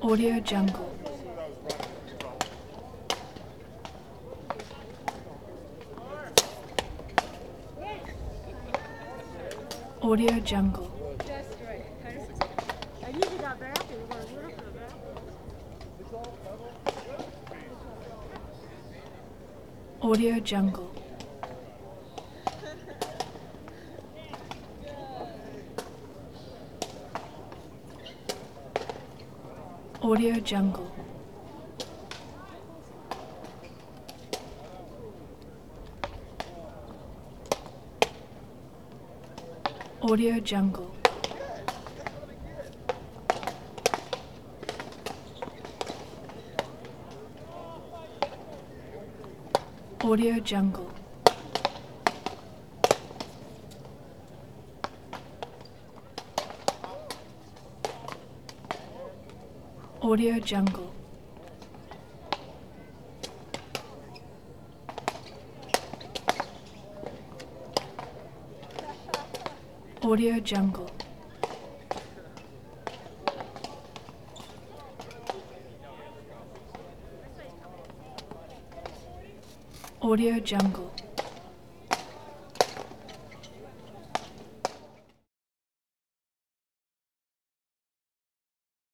Audio Jungle. Audio Jungle. Audio Jungle. Audio Jungle. Audio Jungle. Audio Jungle. Audio Jungle. Audio Jungle. Audio Jungle.